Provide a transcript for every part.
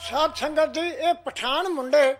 ਸਾਧ ਸੰਗਤ ਜੀ, ਇਹ ਪਠਾਨ ਮੁੰਡੇ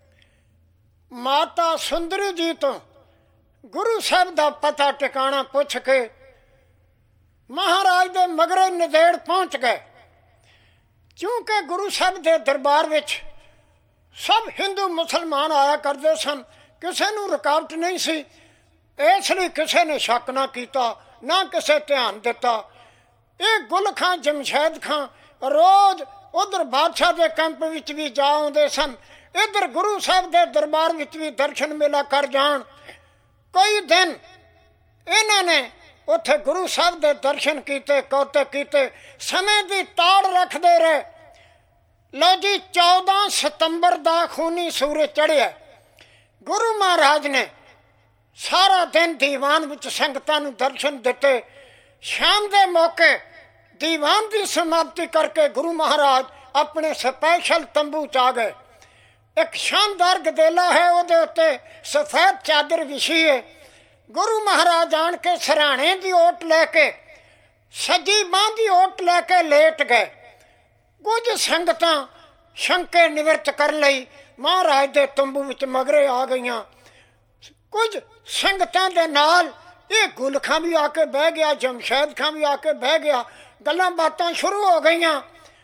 ਮਾਤਾ ਸੁੰਦਰੀ ਜੀ ਤੋਂ ਗੁਰੂ ਸਾਹਿਬ ਦਾ ਪਤਾ ਟਿਕਾਣਾ ਪੁੱਛ ਕੇ ਮਹਾਰਾਜ ਦੇ ਮਗਰੇ ਨੰਦੇੜ ਪਹੁੰਚ ਗਏ। ਕਿਉਂਕਿ ਗੁਰੂ ਸਾਹਿਬ ਦੇ ਦਰਬਾਰ ਵਿੱਚ ਸਭ ਹਿੰਦੂ ਮੁਸਲਮਾਨ ਆਇਆ ਕਰਦੇ ਸਨ, ਕਿਸੇ ਨੂੰ ਰੁਕਾਵਟ ਨਹੀਂ ਸੀ। ਇਸ ਲਈ ਕਿਸੇ ਨੇ ਸ਼ੱਕ ਨਾ ਕੀਤਾ, ਨਾ ਕਿਸੇ ਧਿਆਨ ਦਿੱਤਾ। ਇਹ ਗੁਲ ਖਾਂ ਜਮਸ਼ੈਦ ਖਾਂ ਰੋਜ਼ ਉਧਰ ਬਾਦਸ਼ਾਹ ਦੇ ਕੈਂਪ ਵਿੱਚ ਵੀ ਜਾ ਆਉਂਦੇ ਸਨ, ਇੱਧਰ ਗੁਰੂ ਸਾਹਿਬ ਦੇ ਦਰਬਾਰ ਵਿੱਚ ਵੀ ਦਰਸ਼ਨ ਮੇਲਾ ਕਰ ਜਾਣ। ਕਈ ਦਿਨ ਇਹਨਾਂ ਨੇ ਉੱਥੇ ਗੁਰੂ ਸਾਹਿਬ ਦੇ ਦਰਸ਼ਨ ਕੀਤੇ, ਕੌਤਕ ਕੀਤੇ, ਸਮੇਂ ਦੀ ਤਾੜ ਰੱਖਦੇ ਰਹੇ। ਲਓ ਜੀ, 14 ਸਤੰਬਰ ਦਾ ਖੂਨੀ ਸੂਰਜ ਚੜ੍ਹਿਆ। ਗੁਰੂ ਮਹਾਰਾਜ ਨੇ ਸਾਰਾ ਦਿਨ ਦੀਵਾਨ ਵਿੱਚ ਸੰਗਤਾਂ ਨੂੰ ਦਰਸ਼ਨ ਦਿੱਤੇ। ਸ਼ਾਮ ਦੇ ਮੌਕੇ ਦੀਵਾਨ ਦੀ ਸਮਾਪਤੀ ਕਰਕੇ ਗੁਰੂ ਮਹਾਰਾਜ ਆਪਣੇ ਸਪੈਸ਼ਲ ਤੰਬੂ 'ਚ ਆ ਗਏ। ਇੱਕ ਸ਼ਾਨਦਾਰ ਗਦੇਲਾ ਹੈ, ਉਹਦੇ ਉੱਤੇ ਸਫੈਦ ਚਾਦਰ ਵਿਛੀ ਹੈ। ਗੁਰੂ ਮਹਾਰਾਜ ਆਣ ਕੇ ਸਿਰਹਾਣੇ ਦੀ ਓਟ ਲੈ ਕੇ, ਸੱਜੀ ਬਾਂਹ ਦੀ ਓਟ ਲੈ ਕੇ ਲੇਟ ਗਏ। ਕੁਝ ਸੰਗਤਾਂ ਸ਼ੰਕੇ ਨਿਵਰਤ ਕਰਨ ਲਈ ਮਹਾਰਾਜ ਦੇ ਤੰਬੂ ਵਿੱਚ ਮਗਰੇ ਆ ਗਈਆਂ। ਕੁਝ ਸੰਗਤਾਂ ਦੇ ਨਾਲ ਇਹ ਗੁਲ ਖਾਂ ਵੀ ਆ ਕੇ ਬਹਿ ਗਿਆ, ਜਮਸ਼ੈਦ ਖਾਂ ਵੀ ਆ ਕੇ ਬਹਿ ਗਿਆ। ਗੱਲਾਂ ਬਾਤਾਂ ਸ਼ੁਰੂ ਹੋ ਗਈਆਂ।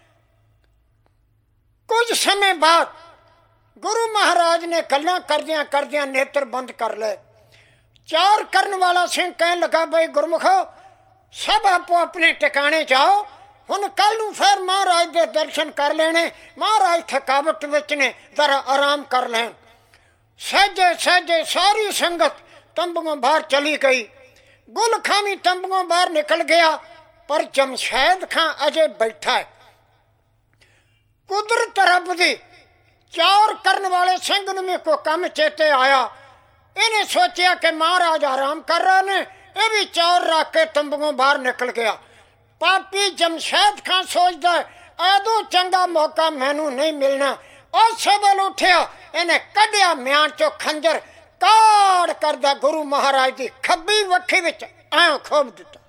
ਕੁਝ ਸਮੇਂ ਬਾਅਦ ਗੁਰੂ ਮਹਾਰਾਜ ਨੇ ਗੱਲਾਂ ਕਰਦਿਆਂ ਕਰਦਿਆਂ ਨੇਤਰ ਬੰਦ ਕਰ ਲਏ। ਚਾਰ ਕਰਨ ਵਾਲਾ ਸਿੰਘ ਕਹਿਣ ਲੱਗਾ, ਬਈ ਗੁਰਮੁਖੋ, ਸਭ ਆਪੋ ਆਪਣੇ ਟਿਕਾਣੇ ਜਾਓ, ਹੁਣ ਕੱਲ ਨੂੰ ਫਿਰ ਮਹਾਰਾਜ ਦੇ ਦਰਸ਼ਨ ਕਰ ਲੈਣੇ। ਮਹਾਰਾਜ ਥਕਾਵਟ ਵਿੱਚ ਨੇ, ਜ਼ਰਾ ਆਰਾਮ ਕਰ ਲੈਣ। ਸਹਿਜੇ ਸਹਿਜੇ ਸਾਰੀ ਸੰਗਤ ਤੰਬੂਆਂ ਬਾਹਰ ਚਲੀ ਗਈ। ਗੁਲ ਖਾਂ ਵੀ ਤੰਬੂਆਂ ਬਾਹਰ ਨਿਕਲ ਗਿਆ, ਪਰ ਜਮਸ਼ੈਦ ਖਾਂ ਅਜੇ ਬੈਠਾ ਹੈ। ਕੁਦਰਤ ਰੱਬ ਦੀ, ਚਾਰ ਕਰਨ ਵਾਲੇ ਸਿੰਘ ਨੂੰ ਵੀ ਕੋਈ ਕੰਮ ਚੇਤੇ ਆਇਆ। ਇਹਨੇ ਸੋਚਿਆ ਕਿ ਮਹਾਰਾਜ ਆਰਾਮ ਕਰ ਰਹੇ ਨੇ, ਇਹ ਵੀ ਚੌਰ ਰੱਖ ਕੇ ਤੰਬੂਆਂ ਬਾਹਰ ਨਿਕਲ ਗਿਆ। ਪਾਪੀ ਜਮਸ਼ੈਦ ਖਾਂ ਸੋਚਦਾ, ਐਦੋਂ ਚੰਗਾ ਮੌਕਾ ਮੈਨੂੰ ਨਹੀਂ ਮਿਲਣਾ। ਉਸੇ ਵੇਲੇ ਉੱਠਿਆ, ਇਹਨੇ ਕੱਢਿਆ ਮਿਆਨ ਚੋਂ ਖੰਜਰ, ਕਾੜ ਕਰਦਾ ਗੁਰੂ ਮਹਾਰਾਜ ਦੀ ਖੱਬੀ ਵੱਖੀ ਵਿੱਚ ਐਂ ਖੋਭ ਦਿੱਤਾ।